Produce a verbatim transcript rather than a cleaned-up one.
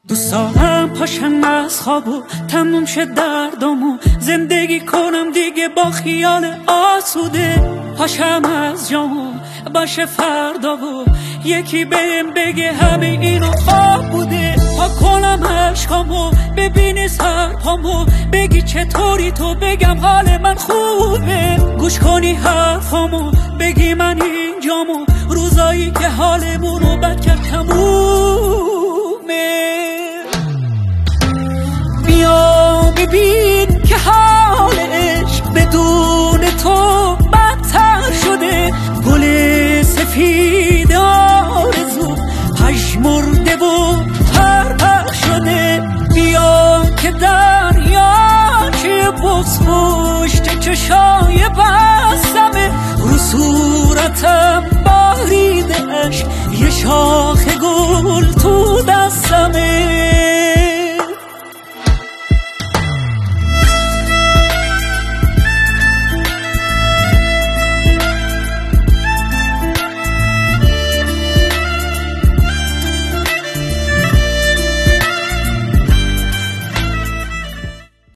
دوست دارم پاشم از خواب و تموم شد دردم و زندگی کنم دیگه با خیال آسوده. پاشم از جام و باشه فردا و یکی بهم بگه همه اینو خواب بوده. پا کنم عشقامو ببینی سرپامو بگی چطوری تو بگم حال من خوبه. گوش کنی حرفامو بگی من اینجامو روزایی که حالمونو بد کرد تمومه. بیا ببین که حال عشق بدون تو بدتر شده. گل سفید آرزو پژمرده و پر پر شده. بیا که دریاچه بغض پشت چشای بستمه. رو صورتم باریده عشق یه شاخ گل تو دستمه.